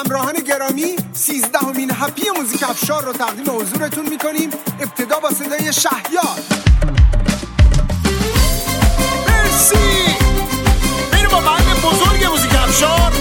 همراهان گرامی 13مین هپی موزیک افشار رو تقدیم حضورتون میکنیم. ابتدا با صدای شهیار. مرسی. بریم با بند بزرگ موزیک افشار.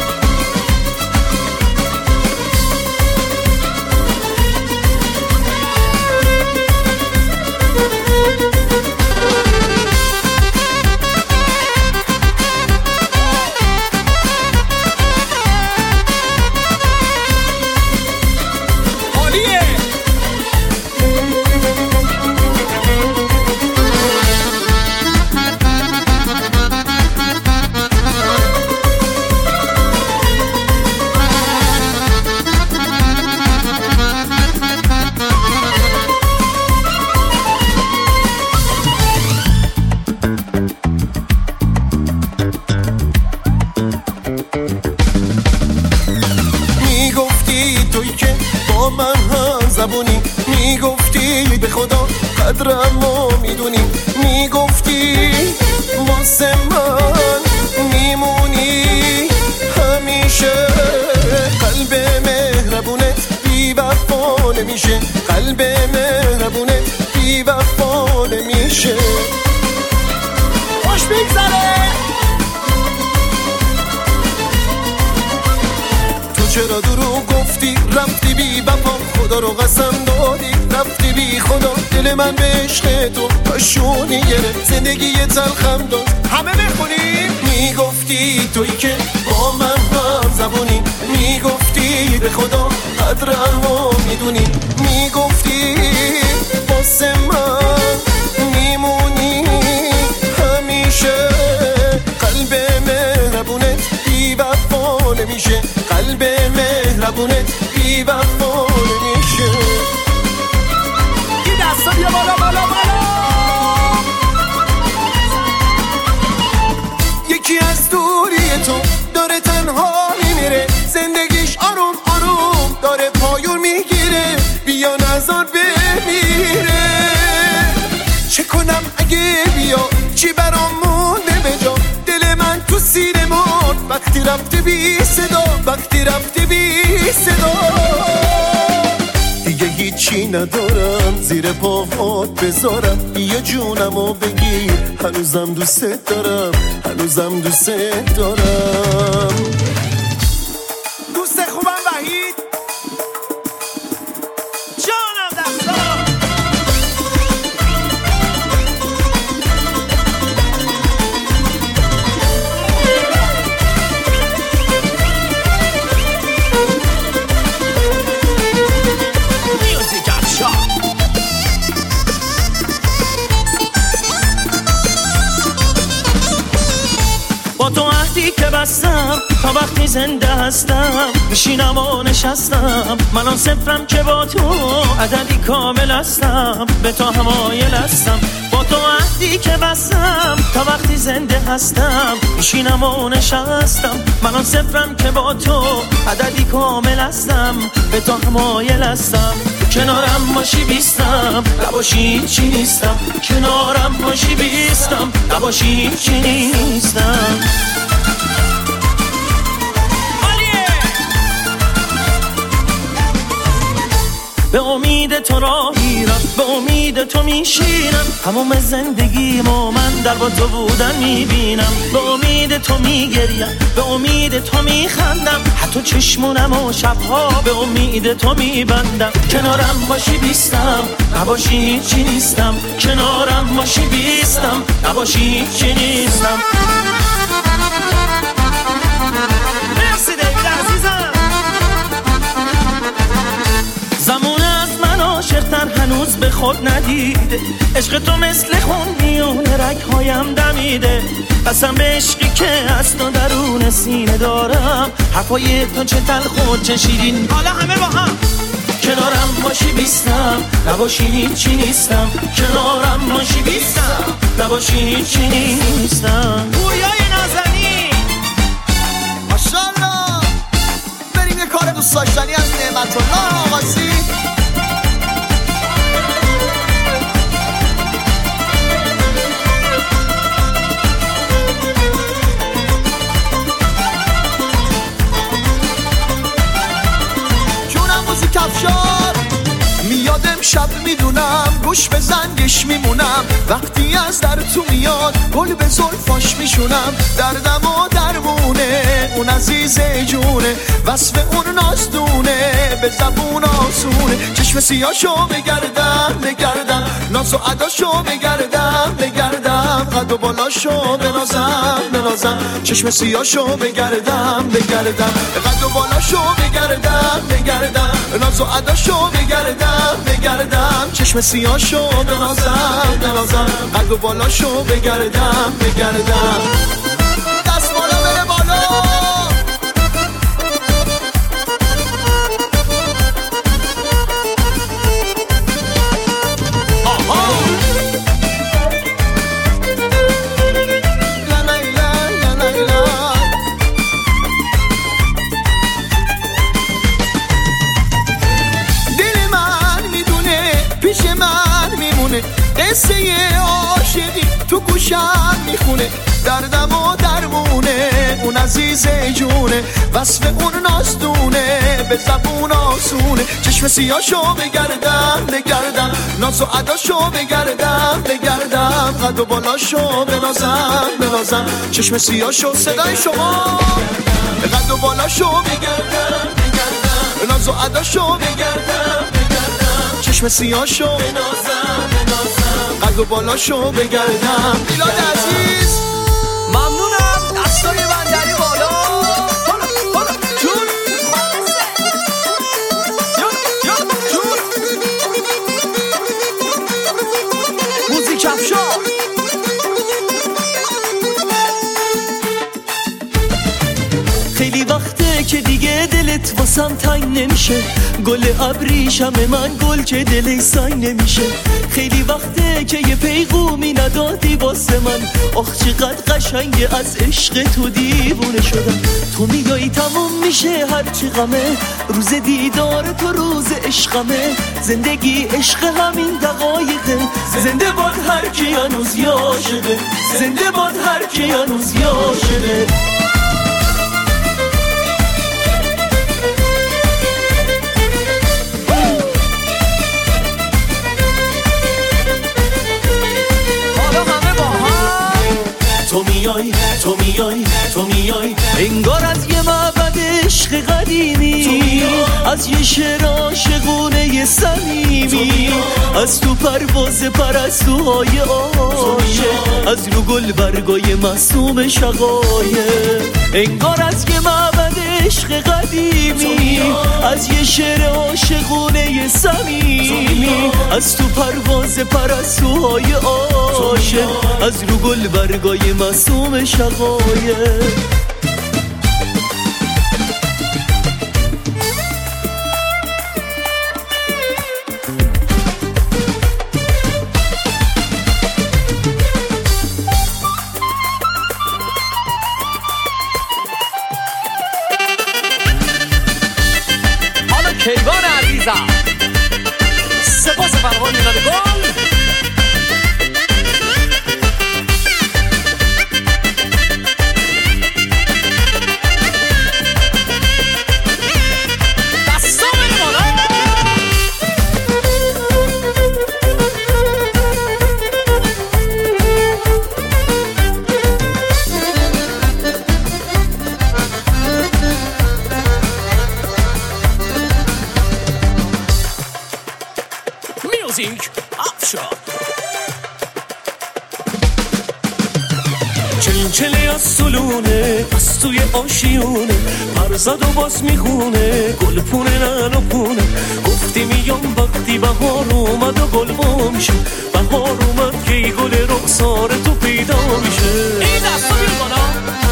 میگفتی به خدا قدرمو میدونی، میگفتی واسه من میمونی همیشه. قلب مهربونت بی وفا نمیشه، قلب مهربونت بی وفا نمیشه. خوش بگذره. تو چرا دروغ گفتی رفتی بی وفا، خدا رو قسم دادی رفتی بی خدا. دل من به عشق تو پشونی گرفت، زندگی تلخم داد. همه بخونیم. میگفتی تویی که با من هم زبونی، میگفتی به خدا قدرمو میدونی، میگفتی واسه من میمونی همیشه. قلب مهربونت بی وفا نمیشه، قلب مهربونت بی وفا نمیشه. این دستا بیا بالا بالا بالا. یکی از دوری تو داره تنها میمیره، زندگیش آروم آروم داره پایون میگیره. بیا نزار بمیره. چه کنم اگه بیا چی برام مونده به جا؟ دل من تو سینه مرد وقتی رفته بی صدا، وقتی رفته بی صدا. دیگه هیچی ندارم زیر پاهات بذارم، یه جونمو بگیر. هنوزم دوست دارم، هنوزم دوست دارم. دوست خوبم وحید جانم دستا. با تو عهدی که بستم تا وقتی زنده هستم، میشینم و نشستم من آن صفرم که با تو عددی کامل هستم، به تو همایل هستم. با تو عهدی که بستم تا وقتی زنده هستم، میشینم و نشستم من آن صفرم که با تو عددی کامل هستم، به تو همایل هستم. کنارم باشی بیستم، نباشی چی نیستم. کنارم باشی بیستم، نباشی چی نیستم. به امید تو راه میرم، به امید تو میشینم. تمام زندگیمو من در با تو بودن میبینم. به امید تو میگریم، به امید تو میخندم. حتی چشمونم و شبها به امید تو میبندم. کنارم باشی بیستم، نباشی چی نیستم. کنارم باشی بیستم، نباشی چی نیستم. مرسی دیوید عزیزم. زمان از من عاشق‌تر هنوز به خود ندیده، عشق تو مثل خون میونه رگ‌هایم دمیده. قسم به عشقی که از تو درون سینه دارم، حرفای تو چه تلخ و چه شیرین. حالا همه با هم. کنارم باشی بیستم، نباشی چی نیستم. کنارم باشی بیستم، نباشی چی نیستم. پویای نازنی ماشاءالله. بریم یه کار دوست داشتنی از نعمت الله آقاسی. شب میدونم گوش به زنگش میمونم وقتی از در تو میاد گل به زلفاش میشونم دردم و درمونه اون عزیز جونه وصف اون نازدونه به زبون آسونه چشم سیاشو بگردم ناز و عداشو بگردم قد و بالاشو بنازم چشم سیاشو بگردم قد و بالاشو بگردم ناز و عداشو بگردم چشم سیاشو بنازم قد و بالاشو بگردم دست بالا بره بالا قصه عاشقی تو گوشم میخونه دردم و درمونه اون عزیز جونه وصف اون نازدونه به زبون آسونه چشم سیاشو بگردم ناز و عداشو بگردم قد و بالاشو بنازم چشم سیاشو صدای شما قد و بالاشو بگردم ناز و عداشو بگردم چشم سیاشو قد و بالاشو بگردم میلاد عزیز ممنونم دستای بندری بالا جون موزیک افشار خیلی وقته که دیگه دلت واسم تنگ نمیشه گل ابریشم من گل که دلی سنگ نمیشه خیلی وقته که یه پیغومی ندادی واسه من آخ چقدر قشنگه از عشق تو دیوونه شدم تو میگایی تموم میشه هرچی غمه روز دیدار تو روز عشقمه زندگی عشق همین دقایقه زنده باد هر کی هنوز یاشقه زنده باد هر کی هنوز یاشقه تو میای انگار از یه معبد عشق قدیمی از یه شعر عاشقونه صمیمی از تو پرواز پرستوهای عاشق از رو گل برگای معصوم شقایق انگار از یه معبد عشق قدیمی از یه شعر عاشقونه صمیمی از تو پرواز پرستوهای عاشق از رو گل برگای معصوم شقایق کیوان عزیزم سپاس فراوان میلاد گل دستا بره بالا موزیک افشار چلچله از سلونه از توی آشیونه پرزد و باز میخونه گل پونه ننو پونه گفتی میام وقتی بهار اومد و گل وا میشه بهار اومد که ای گل رخسار تو پیدا میشه این دستا بیار بالا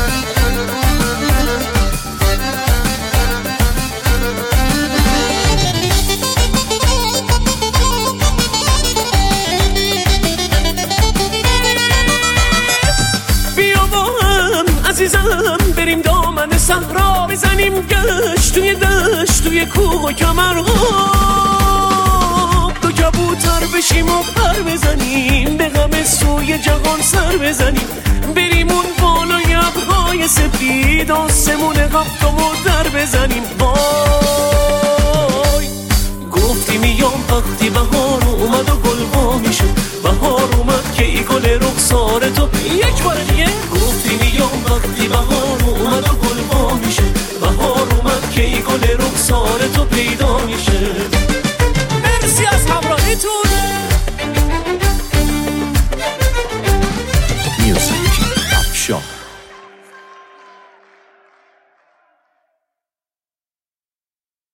عزیزم بریم دامن صحرا بزنیم گشت توی دشت توی کوه و کمرها دو کبوتر بشیم و پر بزنیم به غم سوی جهان سر بزنیم بریم اون بالای ابرهای سفید آسمون هفتم و در بزنیم وای گفت گفتی میام وقتی بهار اومد و گل وا میشد، بهار اومد که ای گل رخسار تو. یک بار دیگه گفتی میام وقتی بهار اومد و گل وا میشد، بهار اومد که ای گل رخسار تو پیدا میشه. مرسی از همراهیتون. Music Afşar.